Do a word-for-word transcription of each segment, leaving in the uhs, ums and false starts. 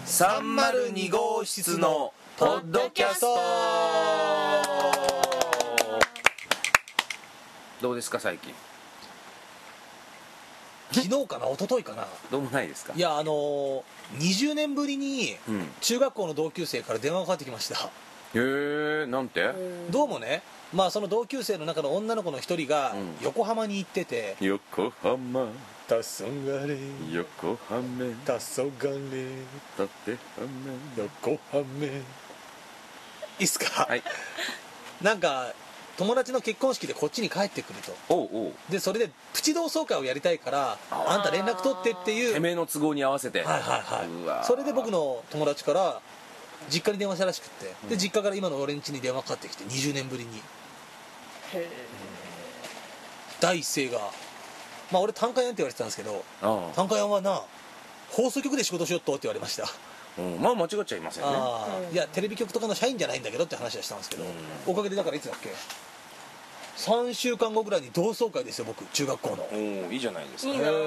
さんまるに号室のポッドキャスト。どうですか最近？ 昨日かな一昨日かな。 どうもないですか？ いやあのー、にじゅうねんぶりに中学校の同級生から電話がかかってきました。 へえ、なんて？ どうもね、まあその同級生の中の女の子の一人が横浜に行ってて、 うん、横浜たそがれ横浜たそがれたて浜横浜いいっすか？ はい。 なんか友達の結婚式でこっちに帰ってくると。 おうおう。 でそれでプチ同窓会をやりたいからあんた連絡取ってっていう、 てめえの都合に合わせて。 はいはいはい。 うわー。 それで僕の友達から実家に電話したらしくって、で実家から今の俺ん家に電話かかってきてにじゅうねんぶりに。 へえ。 第一声が、まあ俺単価屋って言われてたんですけど、 ああ、 単価屋はな放送局で仕事しよっとって言われました。 うん、まあ間違っちゃいませんね。 ああ、いやテレビ局とかの社員じゃないんだけどって話はしたんですけど、 うんおかげでだからいつだっけさんしゅうかんごぐらいに同窓会ですよ僕、中学校の。 おお、いいじゃないですか。 いいな、なんか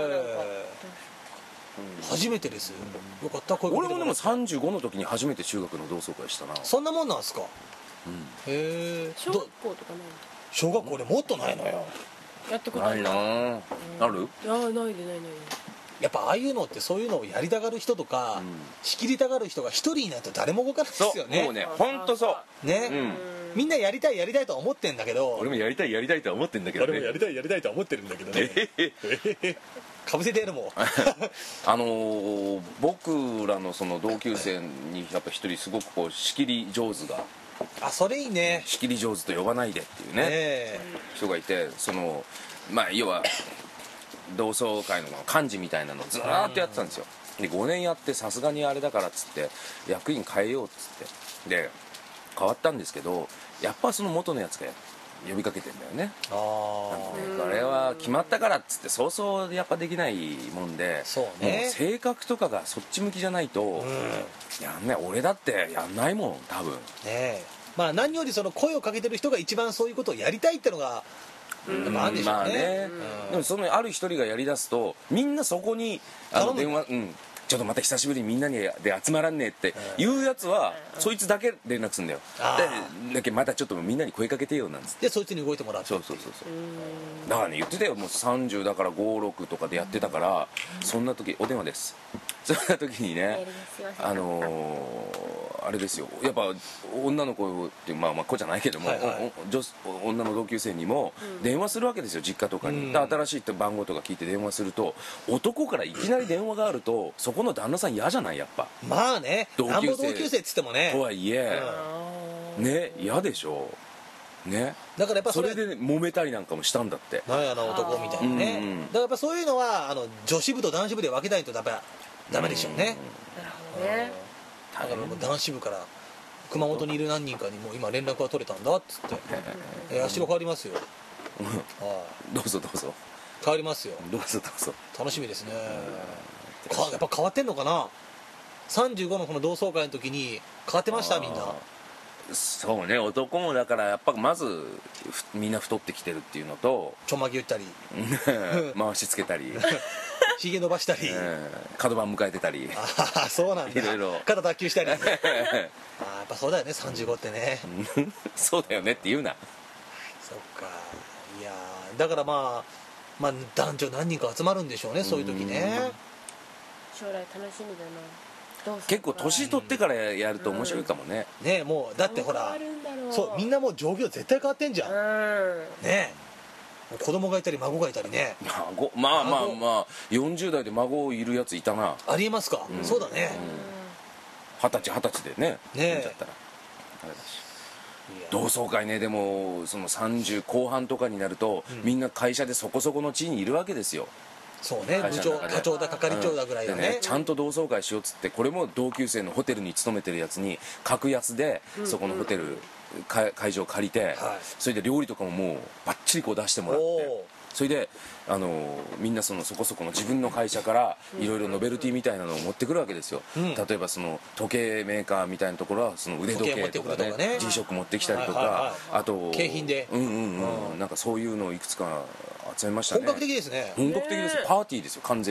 初めてです。よかった、声かけてもらって俺もでもさんじゅうごの時に初めて中学の同窓会したな。 そんなもんなんすか？ うん、 へえ。 小学校とかない小学校でもっとないのよ。 の？やったことないなあ。ある？ いやないでないない。 やっぱああいうのってそういうのをやりたがる人とか、 うん仕切りたがる人が一人いないと誰も動かないですよね。 もうね、ほんとそうね、 うんみんなやりたいやりたいとは思ってんだけど、 俺もやりたいやりたいとは思ってんだけどね。 りたいやりたいとは思ってるんだけどね。 えへへかぶせてやるもん。 あのー、僕らのその同級生にやっぱ一人すごくこう仕切り上手が、 あ、それいいね。 仕切り上手と呼ばないでっていうねねえ。 人がいて、そのまあ要は同窓会の幹事みたいなのをずーっとやってたんですよ。でごねんやってさすがにあれだからっつって役員変えようっつってで変わったんですけど、やっぱその元のやつが呼びかけてんだよね。 ああ、 ね、あれは決まったからっつってそうそうやっぱできないもんで、 そうねもう性格とかがそっち向きじゃないと、 うん、 やんない。俺だってやんないもん多分。 ねえ。まあ何よりその声をかけてる人が一番そういうことをやりたいってのがやっぱあるんでしょうね。 まあね、 うんでもそのある一人がやりだすとみんなそこにあの電話、うんちょっとまた久しぶりにみんなにで集まらんねえっていうやつは、そいつだけ連絡するんだよ。 あでだけまたちょっとみんなに声かけてよなんつって。 でそいつに動いてもらって。 そうそうそうそうだからね言ってたよ。もうさんじゅうだからご、ろくとかでやってたから、そんな時お電話ですそんな時にね、あのー、あれですよ、やっぱ女の子ってまあまあ子じゃないけども、 はいはいおお女女の同級生にも電話するわけですよ、実家とかに。で新しい番号とか聞いて電話すると、男からいきなり電話があるとそこの旦那さん嫌じゃない、やっぱ。 まあね、 同級生なんぼ同級生っつってもね。 とはいえ、 うんね、嫌でしょね。 だからやっぱそれそれで、ね、揉めたりなんかもしたんだって。 なんやな男みたいなね、 うんうんだからやっぱそういうのはあの女子部と男子部で分けないとやっぱダメでしょうね。 なるほどね。 だからもう男子部から熊本にいる何人かにもう今連絡が取れたんだっつって「え社変わりますよ」はどうぞどうぞい変わりますよ、 どうぞどうぞ。 楽しみですね。かやっぱ変わってんのかな。さんじゅうごのこの同窓会の時に変わってましたみんな。 そうね、男もだからやっぱまずふみんな太ってきてるっていうのとちょんまげ打ったり回しつけたり、 ひげ伸ばしたり、 うん角番迎えてたりああそうなんだ。 いろいろ肩脱臼したりああやっぱそうだよねさんじゅうごってね。 そうだよねって言うな。 そっか。いやーだからまあまあ男女何人か集まるんでしょうね、そういう時ね。 将来楽しみだな。どうするか結構年取ってからやると面白いかもね。 ねえもうだってほらどう変わるんだろう。 そうみんなもう状況絶対変わってんじゃん、 うん。 ねえもう子供がいたり孫がいたりね。 孫まあまあ孫まあよんじゅう代で孫いるやついたな。 ありえますか、 うんそうだね、 二十歳二十歳でねねえ産んじゃったらあれだし。 いや同窓会ね、でもそのさんじゅう後半とかになると、 うんみんな会社でそこそこの地位にいるわけですよ。 そうね部長会社の中で課長だ係長だぐらいだねでね、ちゃんと同窓会しようっつって、これも同級生のホテルに勤めてるやつに格安でそこのホテル、か会場借りて、 はいそれで料理とかももうバッチリこう出してもらって、 おそれであのみんなそのそこそこの自分の会社からいろいろノベルティみたいなのを持ってくるわけですよ、 うん例えばその時計メーカーみたいなところはその腕時計とか時計持ってくるとかねね G ショック持ってきたりとか、 はいはいはいあと景品でうんうんうん、 うんなんかそういうのをいくつか集めましたね。 本格的ですね。 本格的ですよ、パーティーですよ完全に。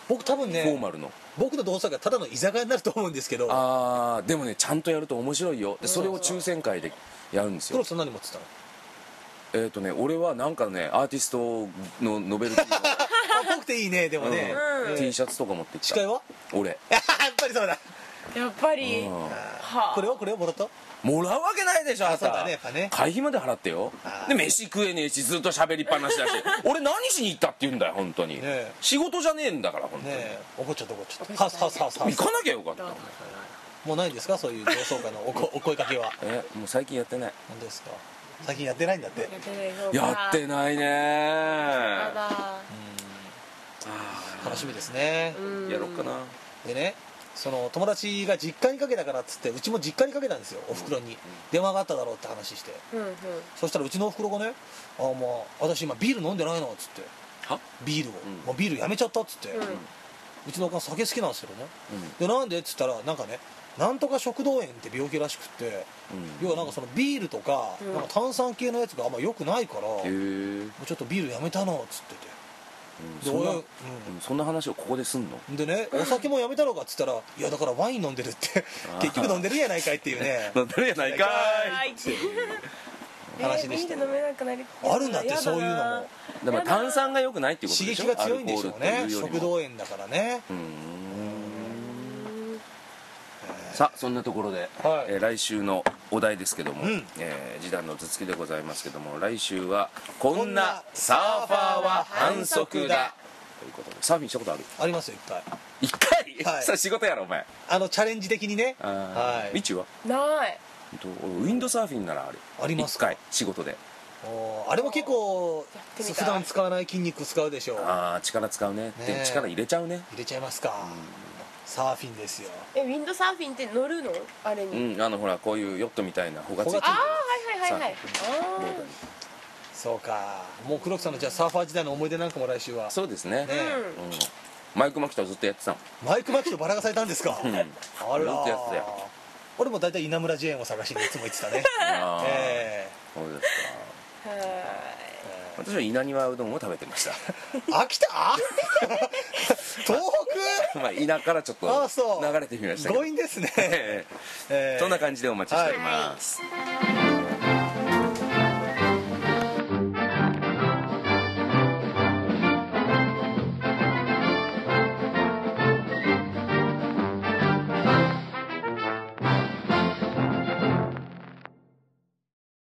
僕多分フォーねマルの。 僕の同窓会はただの居酒屋になると思うんですけど、 あーでもねちゃんとやると面白いよ。でそれを抽選会でやるんですよ。 黒木さん何持ってたの？ えっ、ー、とね俺はなんかねアーティストのノベルティの、 あぽくていいねでもね、 うんえー T シャツとか持ってきた。 司会は俺やっぱりそうだ。 やっぱり、 うんはあ、 これはこれはもらった？ もらうわけないでしょ。あんたそうだねやっぱね会費まで払ってよ。 あーで飯食えねえしずっと喋りっぱなしだし俺何しに行ったって言うんだよ本当に、 ねえ仕事じゃねえんだから本当に、 ねえ怒っちゃった怒っちゃった。はすはすはすはす。 行かなきゃよかった。 もうないんですかそういう同窓会のおこお声かけは？ えもう最近やってない。 何ですか？最近やってないんだって。 やってない方がやってないねやだ楽しみですね。 うんやろっかな。 でねその友達が実家にかけたからっつってうちも実家にかけたんですよおふくろに、電話があっただろうって話して、 うんうんそしたらうちのおふくろがね「あもう私今ビール飲んでないの」っつってはビールを、 んもうビールやめちゃったっつって、ううんちのおかん酒好きなんですけどね、 うんでなんでっつったらなんかねなんとか食道炎って病気らしくって、 うん要はなんかそのビールとか,、 うんなんか炭酸系のやつがあんま良くないから、 へえもうちょっとビールやめたのっつってて、でそんな、 俺うんそんな話をここですんの？ でねお酒もやめたのかっつったら「いやだからワイン飲んでる」って結局飲んでるやないかいっていうね飲んでるやないかはいい話でしたえービール飲めなくなりあるんだってやなそういうのもでも炭酸が良くないっていうこと刺でしょ。 激が強いんでしょうねアルコールっていうよりも食道炎だからねうーんうんさあそんなところで、 はいえー来週のお題ですけども、 うんえー、時短の頭突きでございますけども、来週はこんなサーファーは反則だということで、サーフィンしたことある？ ありますよいっぱい一回、 はいさあ仕事やろお前。 あのチャレンジ的にねあーはいみちはないほんと俺ウィンドサーフィンならある。 ありますか一回仕事で。 おーあれも結構やってみたい普段使わない筋肉使うでしょうああ力使うね。 ねで力入れちゃうね。 入れちゃいますかサーフィンですよえウィンドサーフィンって乗るのあれに、 うんあのほらこういうヨットみたいな帆がついてるああはいはいはいはいボードに。 そうかもう黒木さんのじゃあサーファー時代の思い出なんかも来週はそうですね。 ねあーうんマイク・マキとずっとやってたもん。 マイク・マキとバラがされたんですかうんあらずっとやってたよ。 俺も大体稲村ジェーンを探しにいつも行ってたねあーえそうですか。 は私は稲庭うどんを食べてました。 ー、秋田東まあ稲からちょっとあそう流れてみました北けど。 強引ですね、 ええーえそんな感じでお待ちしております。